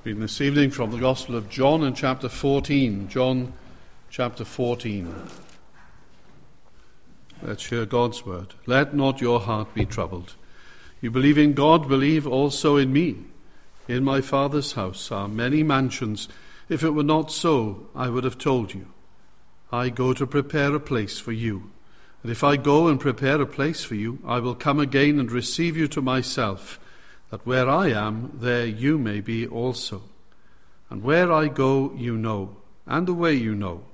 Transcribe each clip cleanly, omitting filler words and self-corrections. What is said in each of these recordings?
Reading this evening from the Gospel of John in chapter 14. John chapter 14. Let's hear God's word. Let not your heart be troubled. You believe in God, believe also in me. In my Father's house are many mansions. If it were not so, I would have told you. I go to prepare a place for you. And if I go and prepare a place for you, I will come again and receive you to myself, that where I am, there you may be also. And where I go, you know, and the way you know.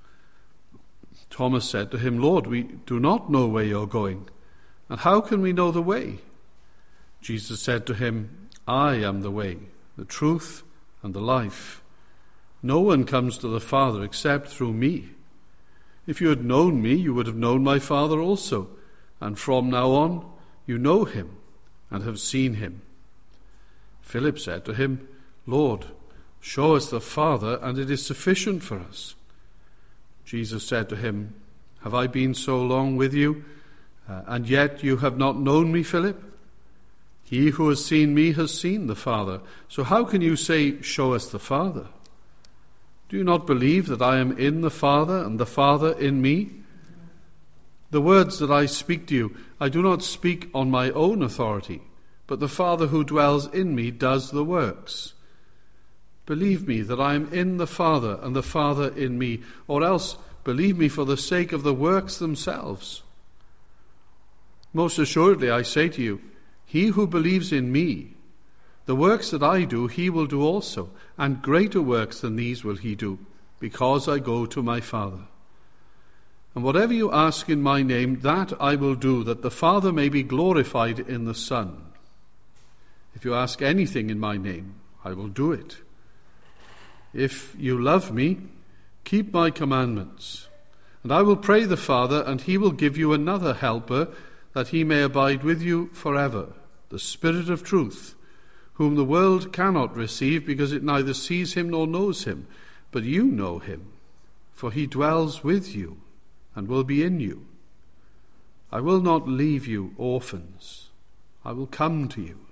Thomas said to him, Lord, we do not know where you're going, and how can we know the way? Jesus said to him, I am the way, the truth, and the life. No one comes to the Father except through me. If you had known me, you would have known my Father also, and from now on you know him and have seen him. Philip said to him, Lord, show us the Father, and it is sufficient for us. Jesus said to him, Have I been so long with you, and yet you have not known me, Philip? He who has seen me has seen the Father. So how can you say, Show us the Father? Do you not believe that I am in the Father, and the Father in me? The words that I speak to you, I do not speak on my own authority, but the Father who dwells in me does the works. Believe me that I am in the Father and the Father in me, or else believe me for the sake of the works themselves. Most assuredly I say to you, he who believes in me, the works that I do he will do also, and greater works than these will he do, because I go to my Father. And whatever you ask in my name, that I will do, that the Father may be glorified in the Son. If you ask anything in my name, I will do it. If you love me, keep my commandments. And I will pray the Father, and he will give you another helper, that he may abide with you forever, the Spirit of truth, whom the world cannot receive, because it neither sees him nor knows him. But you know him, for he dwells with you and will be in you. I will not leave you orphans. I will come to you.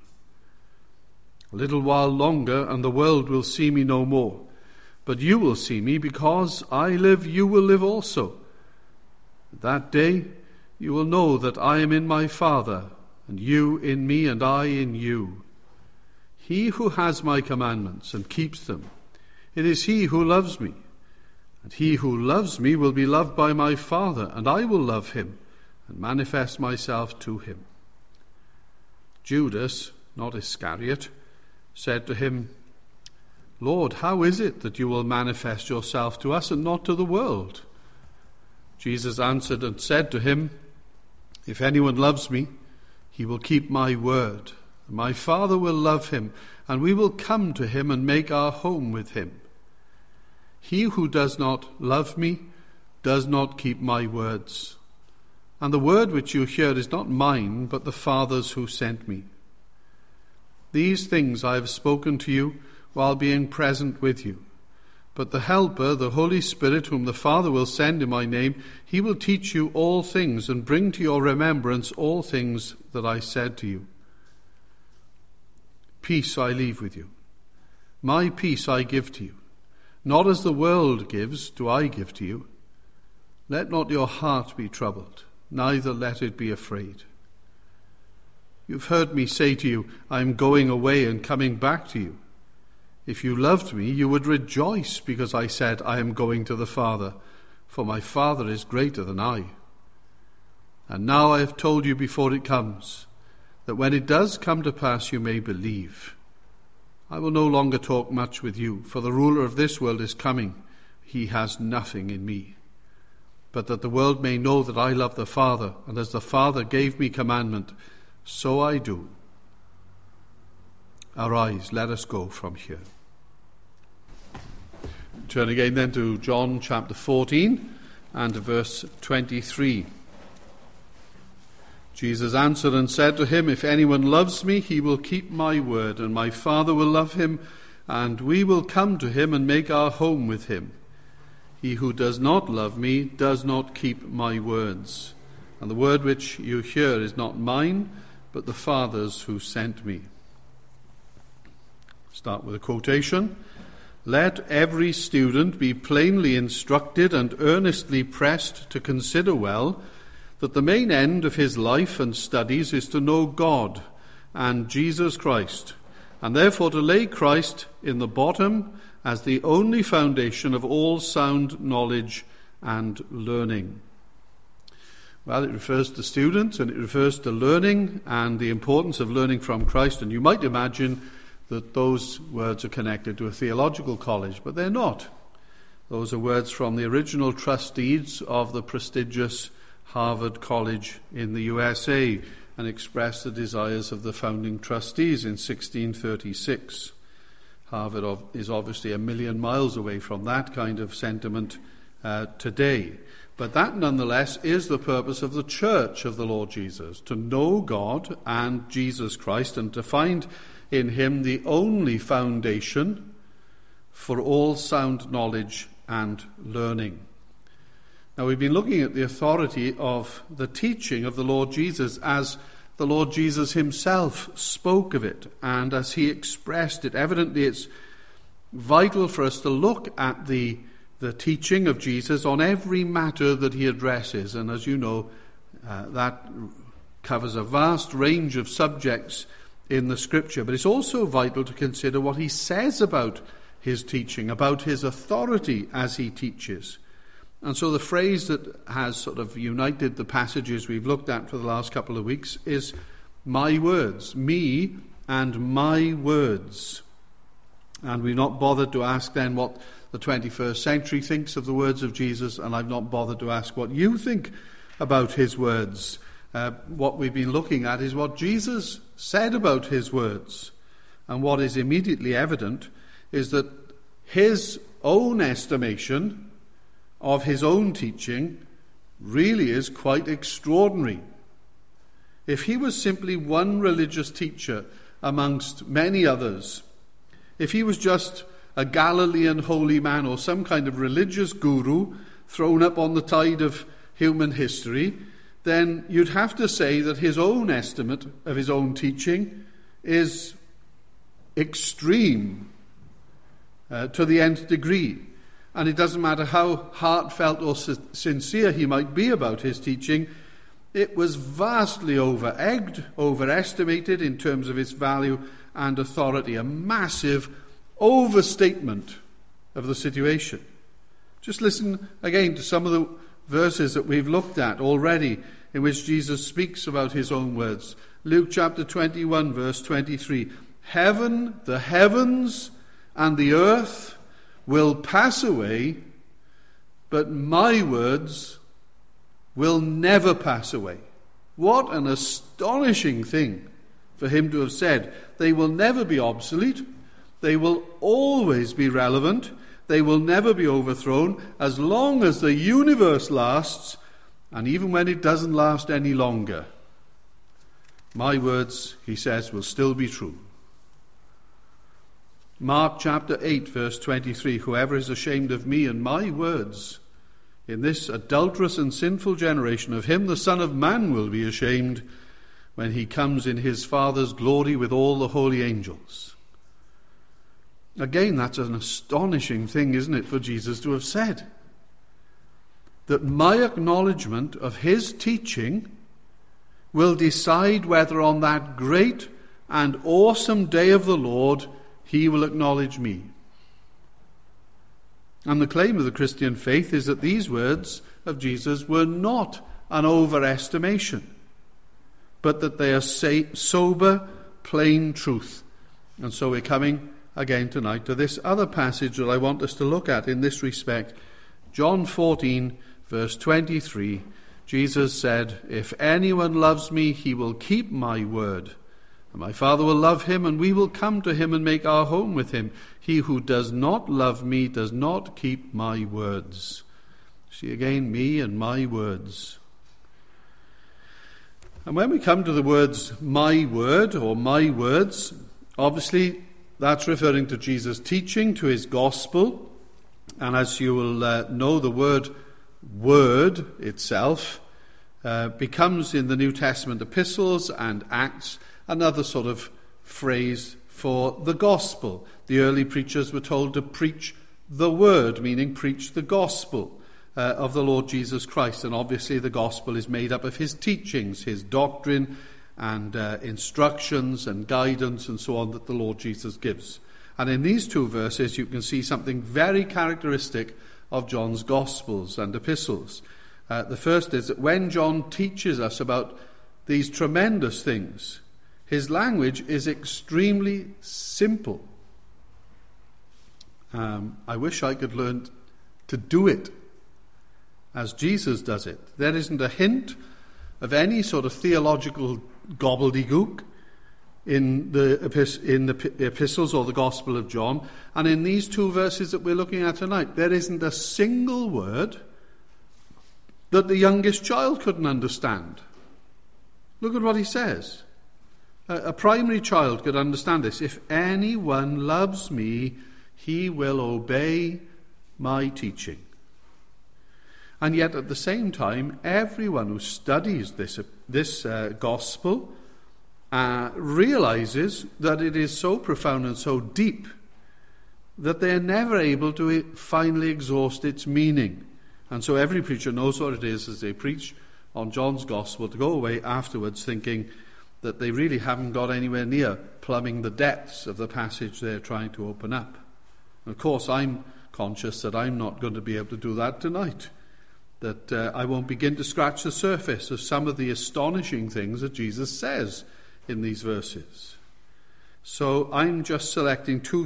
A little while longer, and the world will see me no more. But you will see me, because I live, you will live also. That day you will know that I am in my Father, and you in me, and I in you. He who has my commandments and keeps them, it is he who loves me. And he who loves me will be loved by my Father, and I will love him and manifest myself to him. Judas, not Iscariot, said to him, Lord, how is it that you will manifest yourself to us and not to the world? Jesus answered and said to him, If anyone loves me, he will keep my word. And my Father will love him, and we will come to him and make our home with him. He who does not love me does not keep my words. And the word which you hear is not mine, but the Father's who sent me. These things I have spoken to you while being present with you. But the Helper, the Holy Spirit, whom the Father will send in my name, he will teach you all things and bring to your remembrance all things that I said to you. Peace I leave with you. My peace I give to you. Not as the world gives do I give to you. Let not your heart be troubled, neither let it be afraid. You've heard me say to you, I am going away and coming back to you. If you loved me, you would rejoice because I said, I am going to the Father, for my Father is greater than I. And now I have told you before it comes, that when it does come to pass, you may believe. I will no longer talk much with you, for the ruler of this world is coming. He has nothing in me. But that the world may know that I love the Father, and as the Father gave me commandment, so I do. Arise, let us go from here. Turn again then to John chapter 14 and verse 23. Jesus answered and said to him, If anyone loves me, he will keep my word, and my Father will love him, and we will come to him and make our home with him. He who does not love me does not keep my words. And the word which you hear is not mine, but the Father's who sent me. Start with a quotation. "Let every student be plainly instructed and earnestly pressed to consider well that the main end of his life and studies is to know God and Jesus Christ, and therefore to lay Christ in the bottom as the only foundation of all sound knowledge and learning." Well, it refers to students and it refers to learning and the importance of learning from Christ. And you might imagine that those words are connected to a theological college, but they're not. Those are words from the original trustees of the prestigious Harvard College in the USA and express the desires of the founding trustees in 1636. Harvard is obviously a million miles away from that kind of sentiment today. But that nonetheless is the purpose of the Church of the Lord Jesus, to know God and Jesus Christ and to find in him the only foundation for all sound knowledge and learning. Now, we've been looking at the authority of the teaching of the Lord Jesus as the Lord Jesus himself spoke of it and as he expressed it. Evidently, it's vital for us to look at the teaching of Jesus on every matter that he addresses. And as you know, that covers a vast range of subjects in the Scripture. But it's also vital to consider what he says about his teaching, about his authority as he teaches. And so the phrase that has sort of united the passages we've looked at for the last couple of weeks is my words, me and my words. And we've not bothered to ask then what the 21st century thinks of the words of Jesus, and I've not bothered to ask what you think about his words. What we've been looking at is what Jesus said about his words. And what is immediately evident is that his own estimation of his own teaching really is quite extraordinary. If he was simply one religious teacher amongst many others, if he was just a Galilean holy man or some kind of religious guru thrown up on the tide of human history, then you'd have to say that his own estimate of his own teaching is extreme to the nth degree. And it doesn't matter how heartfelt or sincere he might be about his teaching, it was vastly over-egged, overestimated in terms of its value and authority, a massive overstatement of the situation. Just listen again to some of the verses that we've looked at already in which Jesus speaks about his own words. Luke chapter 21, verse 23. The heavens and the earth will pass away, but my words will never pass away. What an astonishing thing for him to have said. They will never be obsolete. They will always be relevant. They will never be overthrown as long as the universe lasts, and even when it doesn't last any longer. My words, he says, will still be true. Mark chapter 8, verse 23, whoever is ashamed of me and my words in this adulterous and sinful generation, of him the Son of Man will be ashamed when he comes in his Father's glory with all the holy angels. Again, that's an astonishing thing, isn't it, for Jesus to have said? That my acknowledgement of his teaching will decide whether on that great and awesome day of the Lord he will acknowledge me. And the claim of the Christian faith is that these words of Jesus were not an overestimation, but that they are sober, plain truth. And so we're coming again tonight to this other passage that I want us to look at in this respect. John 14, verse 23, Jesus said, "If anyone loves me, he will keep my word. And my Father will love him, and we will come to him and make our home with him. He who does not love me does not keep my words." See again, me and my words. And when we come to the words my word or my words, obviously that's referring to Jesus' teaching, to his gospel. And as you will know, the word itself becomes in the New Testament epistles and Acts another sort of phrase for the gospel. The early preachers were told to preach the word, meaning preach the gospel of the Lord Jesus Christ. And obviously the gospel is made up of his teachings, his doctrine, and instructions and guidance and so on that the Lord Jesus gives. And in these two verses you can see something very characteristic of John's Gospels and epistles. The first is that when John teaches us about these tremendous things, his language is extremely simple. I wish I could learn to do it as Jesus does it. There isn't a hint of any sort of theological gobbledygook in the epistles or the Gospel of John. And in these two verses that we're looking at tonight, there isn't a single word that the youngest child couldn't understand. Look at what he says. A primary child could understand this. If anyone loves me, he will obey my teaching. And yet at the same time, everyone who studies this gospel realizes that it is so profound and so deep that they are never able to finally exhaust its meaning. And so every preacher knows what it is as they preach on John's gospel to go away afterwards thinking that they really haven't got anywhere near plumbing the depths of the passage they're trying to open up. And of course, I'm conscious that I'm not going to be able to do that tonight, that I won't begin to scratch the surface of some of the astonishing things that Jesus says in these verses. So I'm just selecting two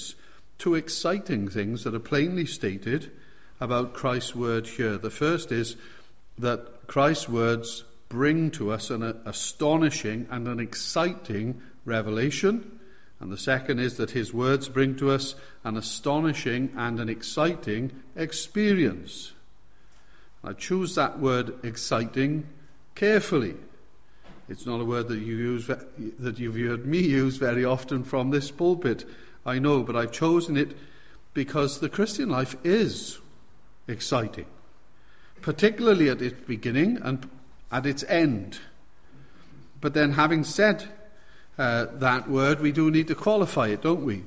exciting things that are plainly stated about Christ's word here. The first is that Christ's words bring to us an astonishing and an exciting revelation. And the second is that his words bring to us an astonishing and an exciting experience. I choose that word exciting carefully. It's not a word that you've heard me use very often from this pulpit, I know, but I've chosen it because the Christian life is exciting, particularly at its beginning and at its end. But then, having said that word, we do need to qualify it, don't we?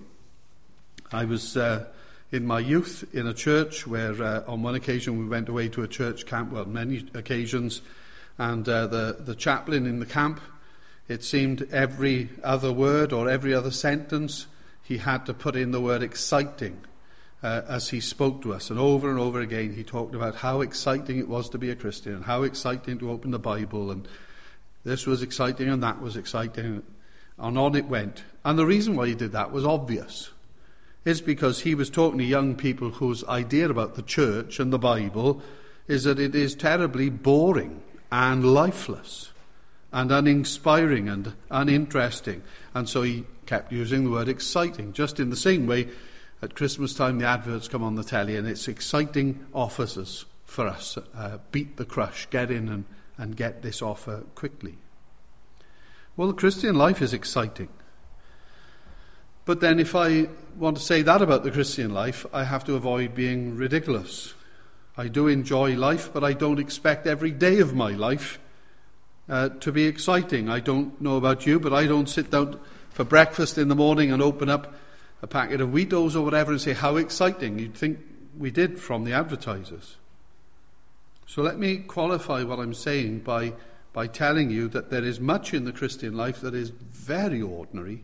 I was in my youth in a church where on one occasion we went away to a church camp, well, many occasions, and the chaplain in the camp, it seemed every other word or every other sentence he had to put in the word exciting as he spoke to us. And over again he talked about how exciting it was to be a Christian and how exciting to open the Bible, and this was exciting and that was exciting, and on it went. And the reason why he did that was obvious. It's because he was talking to young people whose idea about the church and the Bible is that it is terribly boring and lifeless and uninspiring and uninteresting. And so he kept using the word exciting, just in the same way at Christmas time the adverts come on the telly and it's exciting offers for us. Beat the crush, get in and get this offer quickly. Well, the Christian life is exciting. But then if I want to say that about the Christian life, I have to avoid being ridiculous. I do enjoy life, but I don't expect every day of my life to be exciting. I don't know about you, but I don't sit down for breakfast in the morning and open up a packet of Wheatos or whatever and say, how exciting. You'd think we did from the advertisers. So let me qualify what I'm saying by telling you that there is much in the Christian life that is very ordinary.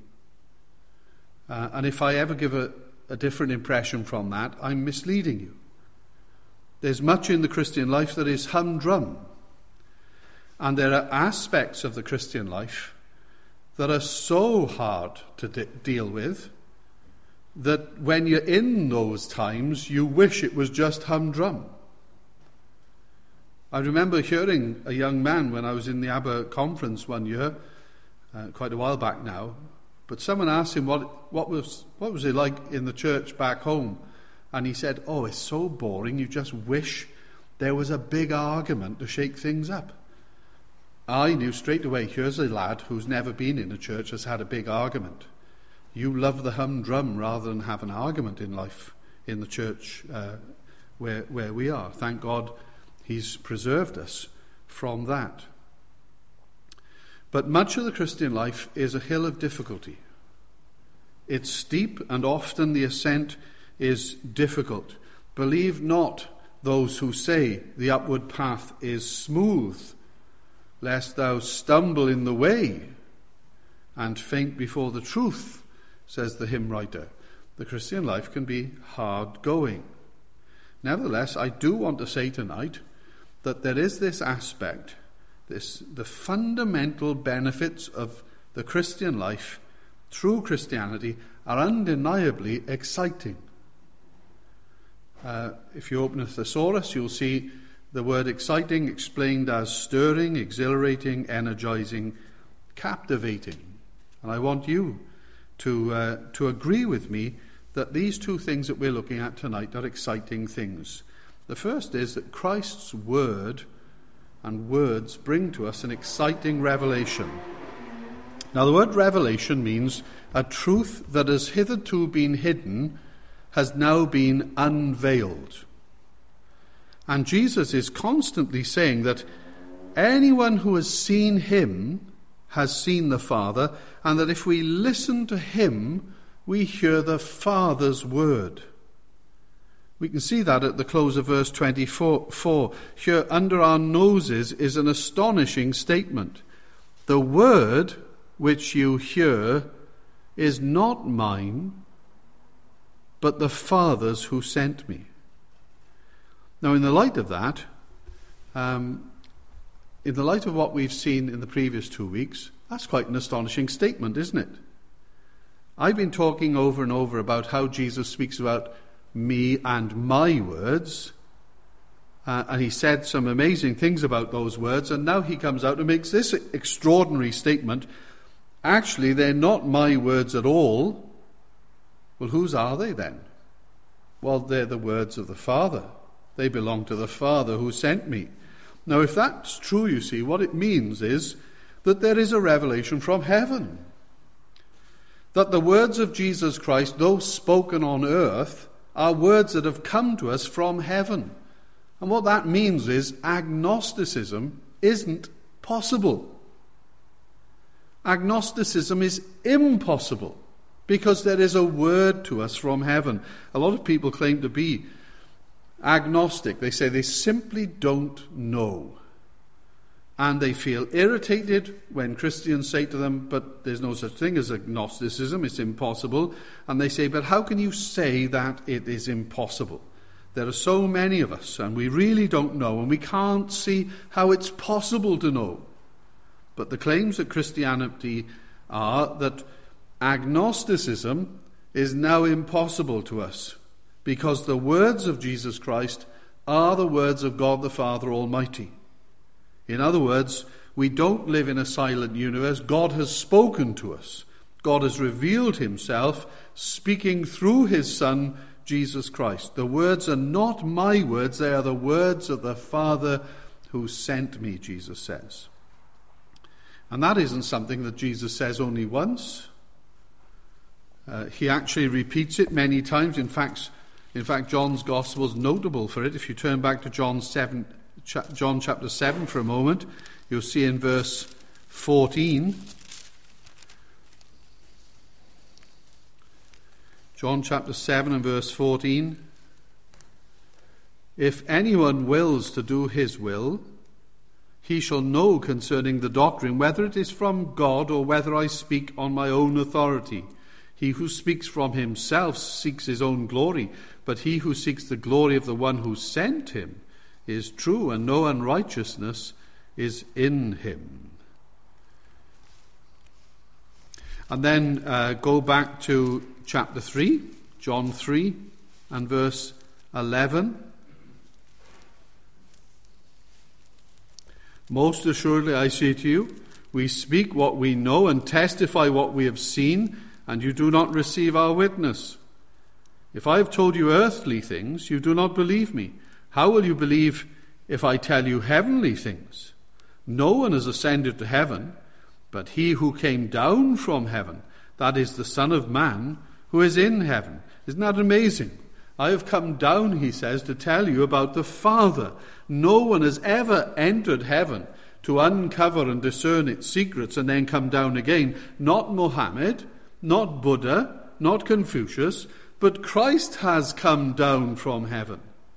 And if I ever give a different impression from that, I'm misleading you. There's much in the Christian life that is humdrum. And there are aspects of the Christian life that are so hard to deal with that when you're in those times, you wish it was just humdrum. I remember hearing a young man when I was in the ABBA conference one year, quite a while back now, but someone asked him what was it like in the church back home, and he said, "Oh, it's so boring. You just wish there was a big argument to shake things up." I knew straight away, here's a lad who's never been in a church has had a big argument. You love the humdrum rather than have an argument in life in the church where we are. Thank God he's preserved us from that. But much of the Christian life is a hill of difficulty. It's steep, and often the ascent is difficult. Believe not those who say the upward path is smooth, lest thou stumble in the way and faint before the truth, says the hymn writer. The Christian life can be hard going. Nevertheless, I do want to say tonight that there is this aspect, the fundamental benefits of the Christian life, true Christianity, are undeniably exciting. If you open a thesaurus, you'll see the word exciting explained as stirring, exhilarating, energizing, captivating. And I want you to agree with me that these two things that we're looking at tonight are exciting things. The first is that Christ's word and words bring to us an exciting revelation. Now, the word revelation means a truth that has hitherto been hidden has now been unveiled. And Jesus is constantly saying that anyone who has seen him has seen the Father, and that if we listen to him, we hear the Father's word. We can see that at the close of verse 24. Here under our noses is an astonishing statement. The word which you hear is not mine, but the Father's who sent me. Now, in the light of that, in the light of what we've seen in the previous 2 weeks, that's quite an astonishing statement, isn't it? I've been talking over and over about how Jesus speaks about me and my words, and he said some amazing things about those words, and now he comes out and makes this extraordinary statement. Actually, they're not my words at all. Well, whose are they then? Well, they're the words of the Father. They belong to the Father who sent me. Now, if that's true, you see, what it means is that there is a revelation from heaven. That the words of Jesus Christ, though spoken on earth, are words that have come to us from heaven. And what that means is agnosticism isn't possible. Agnosticism is impossible because there is a word to us from heaven. A lot of people claim to be agnostic. They say they simply don't know. And they feel irritated when Christians say to them, but there's no such thing as agnosticism, it's impossible. And they say, but how can you say that it is impossible? There are so many of us, and we really don't know, and we can't see how it's possible to know. But the claims of Christianity are that agnosticism is now impossible to us, because the words of Jesus Christ are the words of God the Father Almighty. In other words, we don't live in a silent universe. God has spoken to us. God has revealed himself, speaking through his Son, Jesus Christ. The words are not my words, they are the words of the Father who sent me, Jesus says. And that isn't something that Jesus says only once. He actually repeats it many times. In fact, John's Gospel is notable for it. If you turn back to John chapter 7 for a moment, you'll see in verse 14. John chapter 7 and verse 14. If anyone wills to do his will, he shall know concerning the doctrine whether it is from God or whether I speak on my own authority. He who speaks from himself seeks his own glory, but he who seeks the glory of the one who sent him is true, and no unrighteousness is in him. And then go back to chapter 3, John 3 and verse 11. Most assuredly I say to you, we speak what we know and testify what we have seen, and you do not receive our witness. If I have told you earthly things, you do not believe me. How will you believe if I tell you heavenly things? No one has ascended to heaven, but he who came down from heaven, that is the Son of Man, who is in heaven. Isn't that amazing? I have come down, he says, to tell you about the Father. No one has ever entered heaven to uncover and discern its secrets and then come down again. Not Muhammad, not Buddha, not Confucius, but Christ has come down from heaven.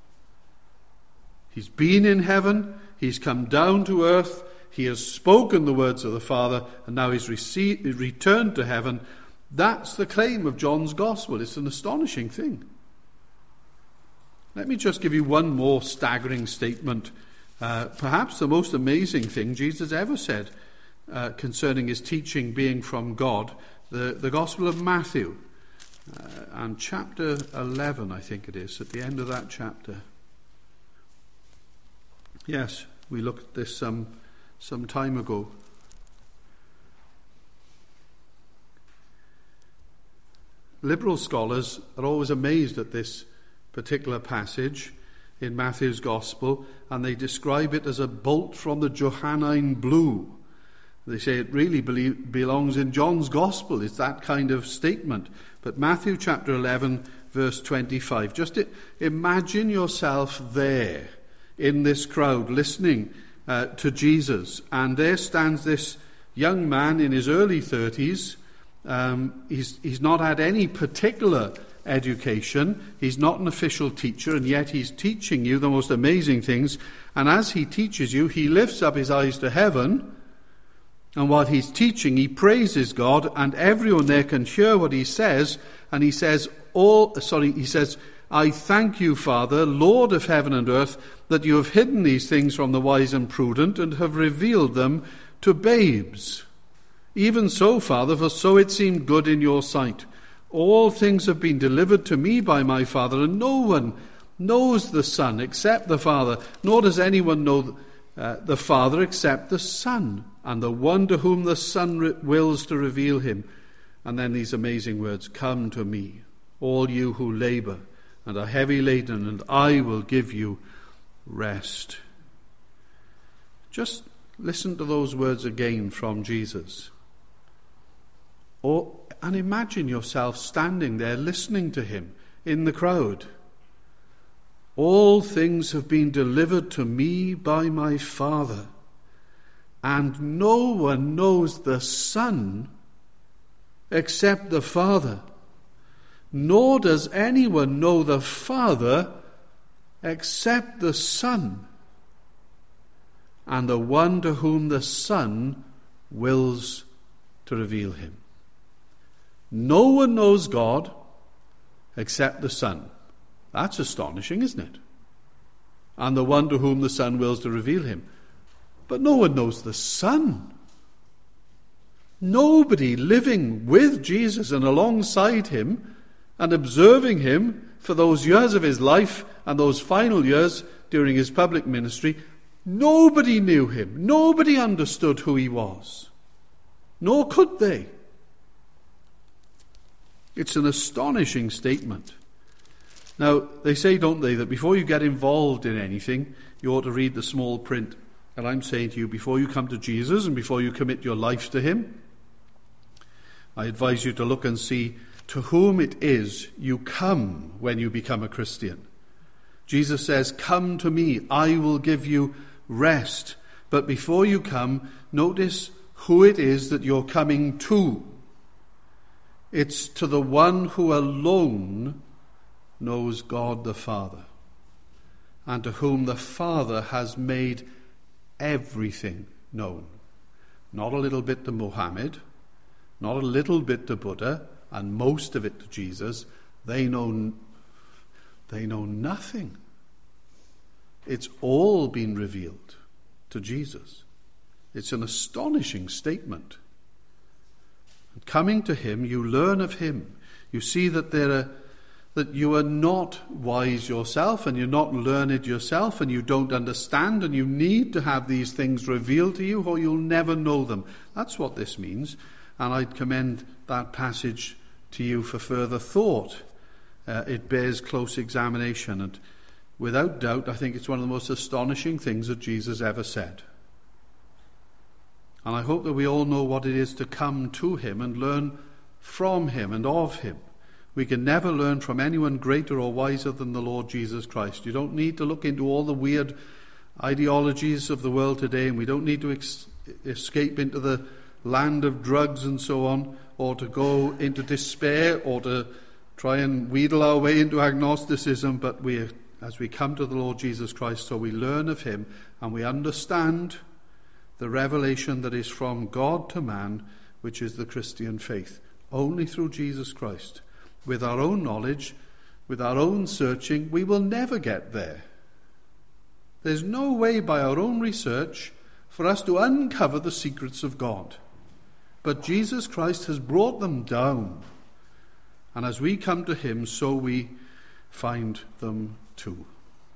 He's been in heaven, he's come down to earth, he has spoken the words of the Father, and now he's returned to heaven. That's the claim of John's Gospel. It's an astonishing thing. Let me just give you one more staggering statement, perhaps the most amazing thing Jesus ever said concerning his teaching being from God, the Gospel of Matthew, and chapter 11, I think it is, at the end of that chapter. Yes, we looked at this some time ago. Liberal scholars are always amazed at this particular passage in Matthew's Gospel, and they describe it as a bolt from the Johannine blue. They say it really belongs in John's Gospel. It's that kind of statement. But Matthew chapter 11, verse 25. Just imagine yourself there in this crowd listening to Jesus. And there stands this young man in his early 30s. He's not had any particular education. He's not an official teacher, and yet he's teaching you the most amazing things. And as he teaches you, he lifts up his eyes to heaven, and while he's teaching, he praises God, and everyone there can hear what he says. And he says, I thank you, Father, Lord of heaven and earth, that you have hidden these things from the wise and prudent and have revealed them to babes. Even so, Father, for so it seemed good in your sight. All things have been delivered to me by my Father, and no one knows the Son except the Father, nor does anyone know the Father except the Son, and the one to whom the Son wills to reveal him. And then these amazing words, come to me, all you who labor and are heavy laden, and I will give you rest. Just listen to those words again from Jesus. And imagine yourself standing there listening to him in the crowd. All things have been delivered to me by my Father, and no one knows the Son except the Father, nor does anyone know the Father except the Son, and the one to whom the Son wills to reveal him. No one knows God except the Son. That's astonishing, isn't it? And the one to whom the Son wills to reveal him. But no one knows the Son. Nobody living with Jesus and alongside him and observing him for those years of his life and those final years during his public ministry, nobody knew him. Nobody understood who he was. Nor could they. It's an astonishing statement. Now, they say, don't they, that before you get involved in anything, you ought to read the small print. And I'm saying to you, before you come to Jesus and before you commit your life to him, I advise you to look and see to whom it is you come when you become a Christian. Jesus says, come to me, I will give you rest. But before you come, notice who it is that you're coming to. It's to the one who alone knows God the Father, and to whom the Father has made everything known. Not a little bit to Muhammad, not a little bit to Buddha, and most of it to Jesus. They know nothing. It's all been revealed to Jesus. It's an astonishing statement. And coming to him, you learn of him. You see that that you are not wise yourself, and you're not learned yourself, and you don't understand, and you need to have these things revealed to you, or you'll never know them. That's what this means, and I'd commend that passage to you for further thought. It bears close examination, and without doubt, I think it's one of the most astonishing things that Jesus ever said. And I hope that we all know what it is to come to him and learn from him and of him. We can never learn from anyone greater or wiser than the Lord Jesus Christ. You don't need to look into all the weird ideologies of the world today, and we don't need to escape into the land of drugs and so on, or to go into despair, or to try and wheedle our way into agnosticism, but as we come to the Lord Jesus Christ, so we learn of him and we understand the revelation that is from God to man, which is the Christian faith, only through Jesus Christ. With our own knowledge, with our own searching, we will never get there. There's no way by our own research for us to uncover the secrets of God. But Jesus Christ has brought them down. And as we come to him, so we find them too.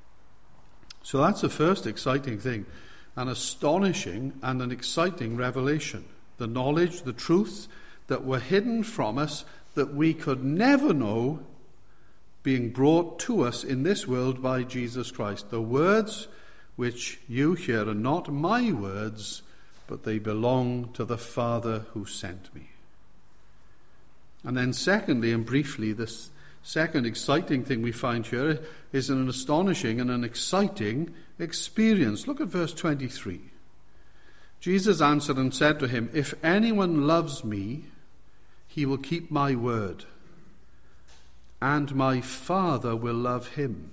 So that's the first exciting thing. An astonishing and an exciting revelation. The knowledge, the truths that were hidden from us, that we could never know, being brought to us in this world by Jesus Christ. The words which you hear are not my words, but they belong to the Father who sent me. And then secondly, and briefly, this second exciting thing we find here is an astonishing and an exciting experience. Look at verse 23. Jesus answered and said to him, "If anyone loves me, he will keep my word, and my Father will love him,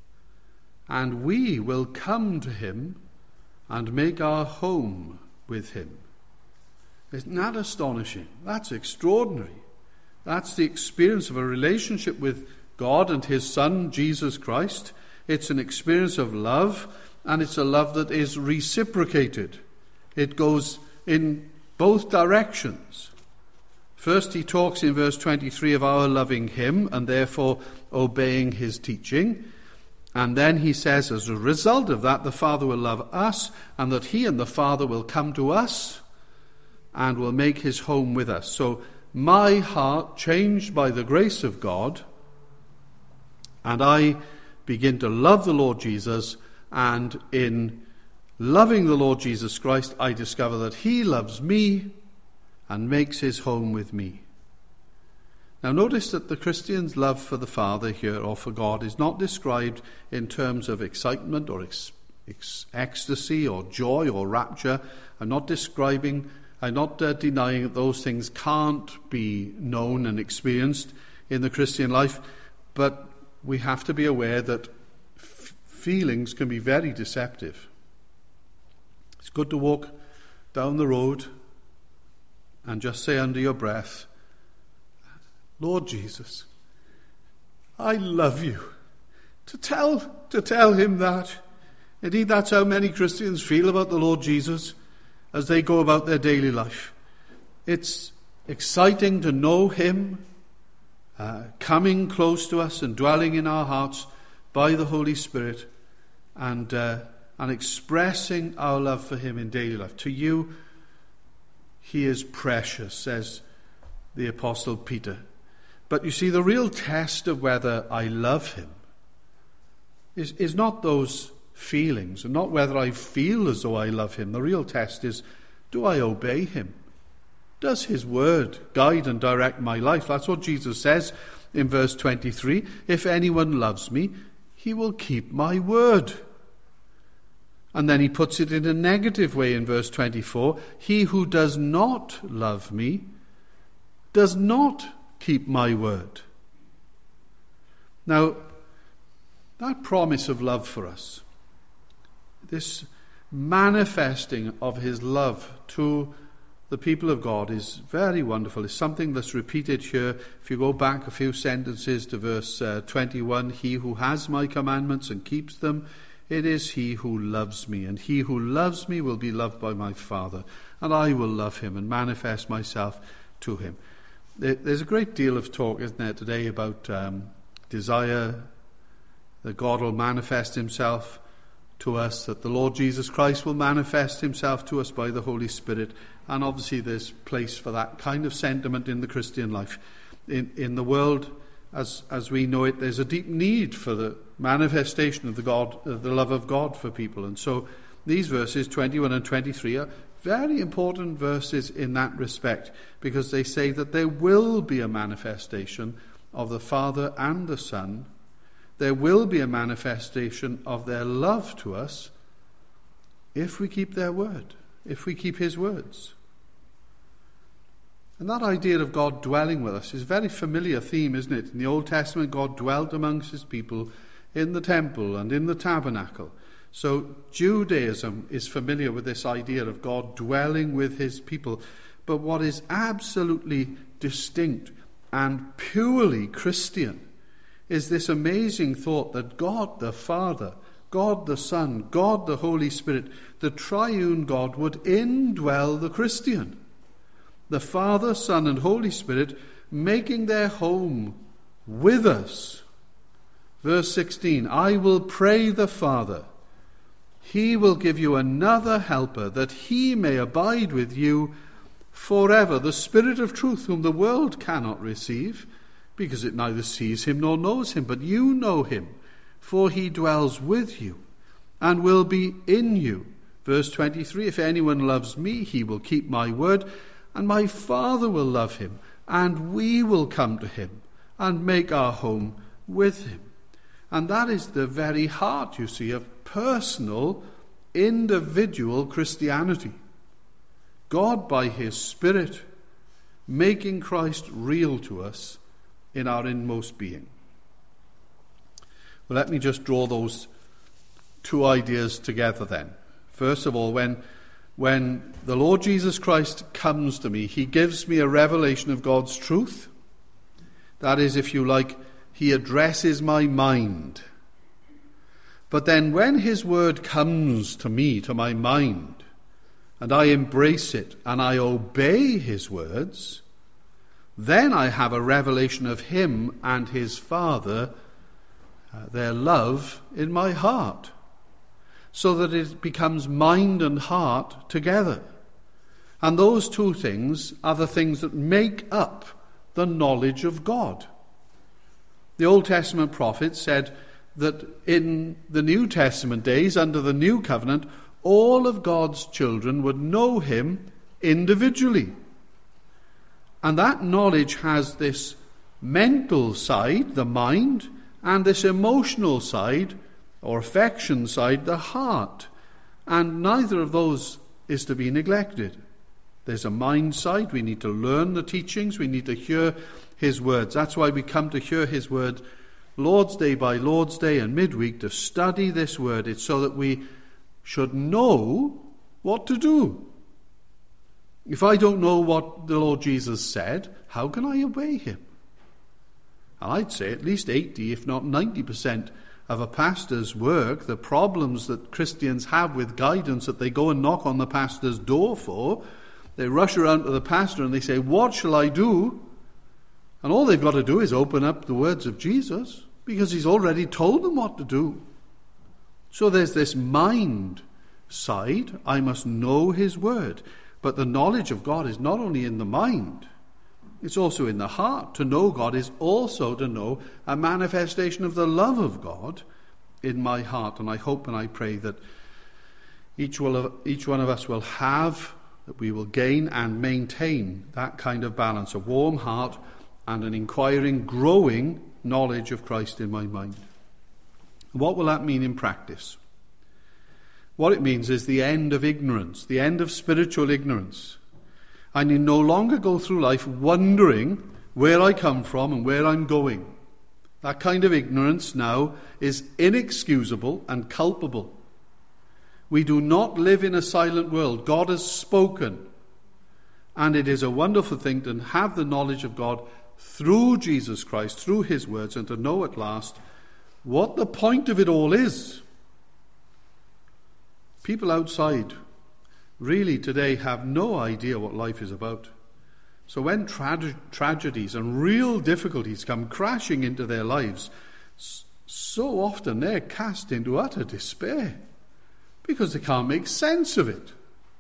and we will come to him and make our home with him." Isn't that astonishing? That's extraordinary. That's the experience of a relationship with God and his Son, Jesus Christ. It's an experience of love, and it's a love that is reciprocated. It goes in both directions. First, he talks in verse 23 of our loving him and therefore obeying his teaching. And then he says, as a result of that, the Father will love us, and that he and the Father will come to us and will make his home with us. So my heart changed by the grace of God, and I begin to love the Lord Jesus, and in loving the Lord Jesus Christ, I discover that he loves me and makes his home with me. Now notice that the Christian's love for the Father here, or for God, is not described in terms of excitement or ecstasy or joy or rapture. I'm not denying that those things can't be known and experienced in the Christian life, but we have to be aware that feelings can be very deceptive. It's good to walk down the road and just say under your breath, "Lord Jesus, I love you." To tell him that. Indeed, that's how many Christians feel about the Lord Jesus as they go about their daily life. It's exciting to know him coming close to us and dwelling in our hearts by the Holy Spirit, and expressing our love for him in daily life. To you, he is precious, says the Apostle Peter. But you see, the real test of whether I love him is not those feelings, and not whether I feel as though I love him. The real test is, do I obey him? Does his word guide and direct my life? That's what Jesus says in verse 23. If anyone loves me, he will keep my word. And then he puts it in a negative way in verse 24. He who does not love me does not keep my word. Now, that promise of love for us, this manifesting of his love to the people of God, is very wonderful. It's something that's repeated here. If you go back a few sentences to verse 21, he who has my commandments and keeps them, it is he who loves me, and he who loves me will be loved by my Father, and I will love him and manifest myself to him. There's a great deal of talk, isn't there, today about desire, that God will manifest himself to us, that the Lord Jesus Christ will manifest himself to us by the Holy Spirit, and obviously there's place for that kind of sentiment in the Christian life. In the world, as we know it, there's a deep need for the manifestation of the love of God for people. And so these verses 21 and 23 are very important verses in that respect, because they say that there will be a manifestation of the Father and the Son. There will be a manifestation of their love to us if we keep their word, if we keep his words. And that idea of God dwelling with us is a very familiar theme, isn't it? In the Old Testament, God dwelt amongst his people in the temple and in the tabernacle. So Judaism is familiar with this idea of God dwelling with his people. But what is absolutely distinct and purely Christian is this amazing thought that God the Father, God the Son, God the Holy Spirit, the triune God would indwell the Christian. The Father, Son, and Holy Spirit making their home with us. Verse 16, I will pray the Father. He will give you another helper, that he may abide with you forever. The Spirit of truth, whom the world cannot receive, because it neither sees him nor knows him. But you know him, for he dwells with you and will be in you. Verse 23, if anyone loves me, he will keep my word, and my Father will love him, and we will come to him and make our home with him. And that is the very heart, you see, of personal, individual Christianity. God, by his Spirit, making Christ real to us in our inmost being. Well, let me just draw those two ideas together then. First of all, when the Lord Jesus Christ comes to me, he gives me a revelation of God's truth. That is, if you like, he addresses my mind. But then when his word comes to me, to my mind, and I embrace it and I obey his words, then I have a revelation of him and his Father, their love in my heart, so that it becomes mind and heart together. And those two things are the things that make up the knowledge of God. The Old Testament prophets said that in the New Testament days, under the New Covenant, all of God's children would know him individually. And that knowledge has this mental side, the mind, and this emotional side, or affection side, the heart. And neither of those is to be neglected. There's a mind side. We need to learn the teachings. We need to hear his words. That's why we come to hear his word Lord's Day by Lord's Day and midweek, to study this word. It's so that we should know what to do. If I don't know what the Lord Jesus said, how can I obey him? And I'd say at least 80, if not 90% of a pastor's work, the problems that Christians have with guidance that they go and knock on the pastor's door for, they rush around to the pastor and they say, what shall I do? And all they've got to do is open up the words of Jesus, because he's already told them what to do. So there's this mind side. I must know his word. But the knowledge of God is not only in the mind, it's also in the heart. To know God is also to know a manifestation of the love of God in my heart. And I hope and I pray that each one of us will have, that we will gain and maintain that kind of balance, a warm heart and an inquiring, growing knowledge of Christ in my mind. What will that mean in practice? What it means is the end of ignorance, the end of spiritual ignorance. I need no longer go through life wondering where I come from and where I'm going. That kind of ignorance now is inexcusable and culpable. We do not live in a silent world. God has spoken. And it is a wonderful thing to have the knowledge of God through Jesus Christ, through his words, and to know at last what the point of it all is. People outside really today have no idea what life is about. So when tragedies and real difficulties come crashing into their lives, so often they're cast into utter despair because they can't make sense of it.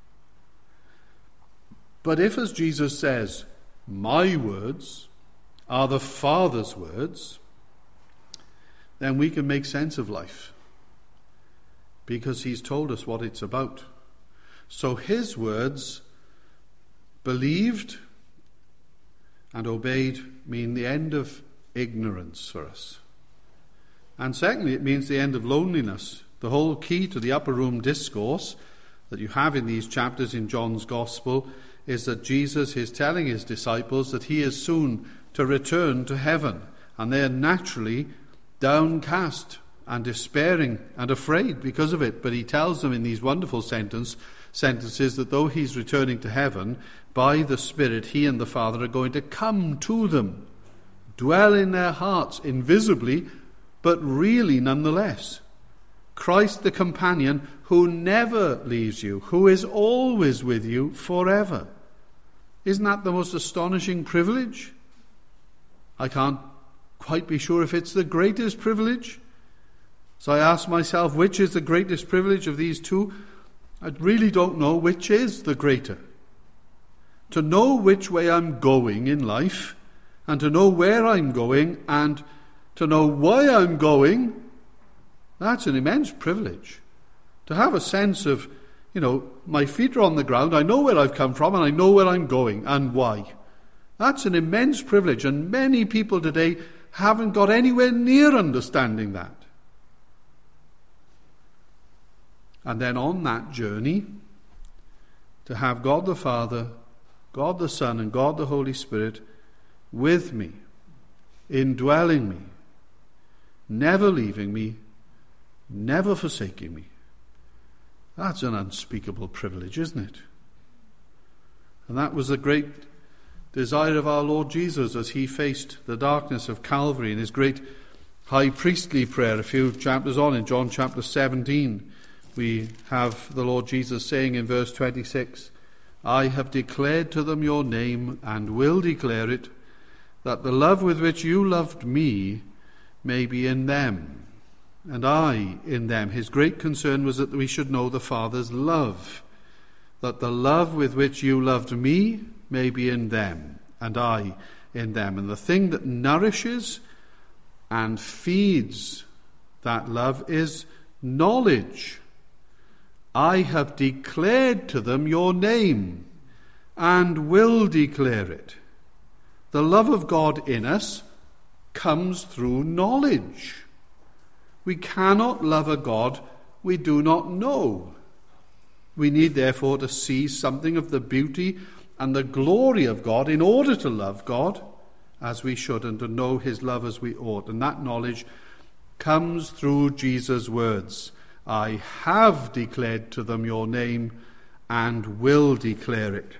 But if, as Jesus says, my words are the Father's words, then we can make sense of life, because he's told us what it's about. So his words, believed and obeyed, mean the end of ignorance for us. And secondly, it means the end of loneliness. The whole key to the upper room discourse that you have in these chapters in John's Gospel is that Jesus is telling his disciples that he is soon to return to heaven, and they are naturally downcast and despairing and afraid because of it. But he tells them in these wonderful sentences that though he's returning to heaven, by the Spirit he and the Father are going to come to them, dwell in their hearts invisibly, but really nonetheless. Christ the companion who never leaves you, who is always with you forever. Isn't that the most astonishing privilege? I can't quite be sure if it's the greatest privilege. So I ask myself, which is the greatest privilege of these two? I really don't know which is the greater. To know which way I'm going in life, and to know where I'm going, and to know why I'm going, that's an immense privilege. To have a sense of, my feet are on the ground, I know where I've come from, and I know where I'm going, and why. That's an immense privilege, and many people today haven't got anywhere near understanding that. And then on that journey, to have God the Father, God the Son, and God the Holy Spirit with me, indwelling me, never leaving me, never forsaking me. That's an unspeakable privilege, isn't it? And that was the great desire of our Lord Jesus as he faced the darkness of Calvary in his great high priestly prayer. A few chapters on, in John chapter 17, we have the Lord Jesus saying in verse 26, I have declared to them your name and will declare it, that the love with which you loved me may be in them, and I in them. His great concern was that we should know the Father's love, that the love with which you loved me may be in them, and I in them. And the thing that nourishes and feeds that love is knowledge. I have declared to them your name and will declare it. The love of God in us comes through knowledge. We cannot love a God we do not know. We need, therefore, to see something of the beauty and the glory of God in order to love God as we should and to know his love as we ought. And that knowledge comes through Jesus' words. I have declared to them your name and will declare it.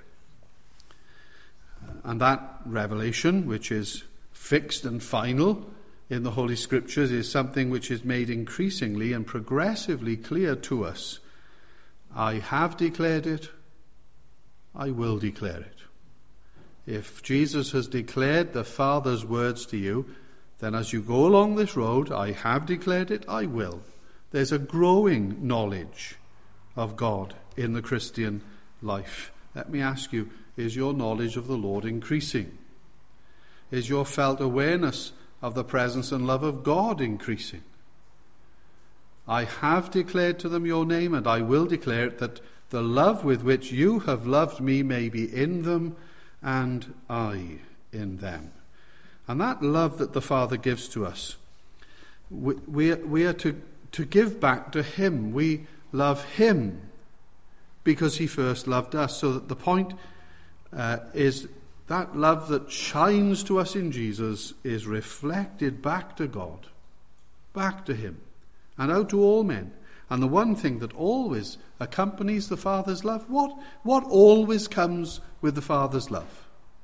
And that revelation, which is fixed and final in the Holy Scriptures, is something which is made increasingly and progressively clear to us. I have declared it, I will declare it. If Jesus has declared the Father's words to you, then as you go along this road, I have declared it, I will. There's a growing knowledge of God in the Christian life. Let me ask you, is your knowledge of the Lord increasing? Is your felt awareness of the presence and love of God increasing? I have declared to them your name, and I will declare it, that the love with which you have loved me may be in them, and I in them. And that love that the Father gives to us, we are to give back to him. We love him because he first loved us. So that the point is that love that shines to us in Jesus is reflected back to God, back to him, and out to all men. And the one thing that always accompanies the Father's love, what always comes with the Father's love?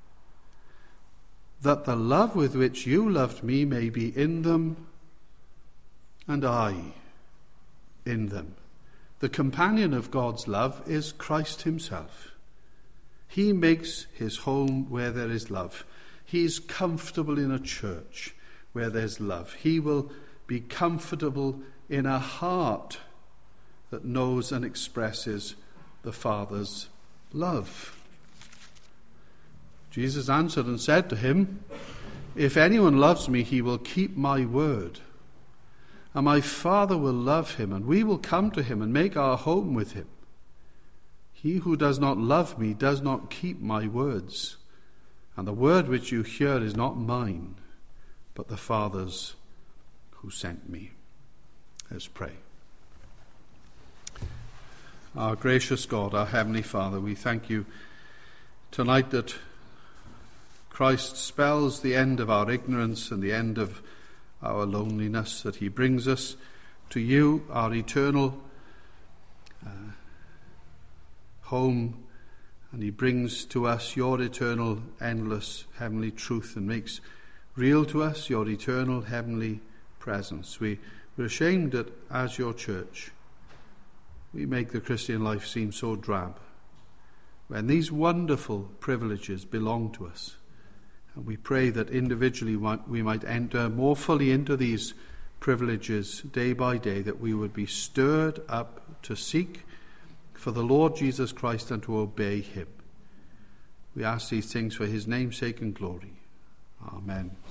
That the love with which you loved me may be in them, and I in them. The companion of God's love is Christ himself. He makes his home where there is love. He's comfortable in a church where there's love. He will be comfortable in a heart that knows and expresses the Father's love. Jesus answered and said to him, if anyone loves me, he will keep my word. And my Father will love him, and we will come to him and make our home with him. He who does not love me does not keep my words. And the word which you hear is not mine, but the Father's who sent me. Let's pray. Our gracious God, our Heavenly Father, we thank you tonight that Christ spells the end of our ignorance and the end of our loneliness, that he brings us to you, our eternal home, and he brings to us your eternal, endless, heavenly truth and makes real to us your eternal, heavenly presence. We're ashamed that as your church, we make the Christian life seem so drab, when these wonderful privileges belong to us. And we pray that individually we might enter more fully into these privileges day by day, that we would be stirred up to seek for the Lord Jesus Christ and to obey him. We ask these things for his name's sake and glory. Amen.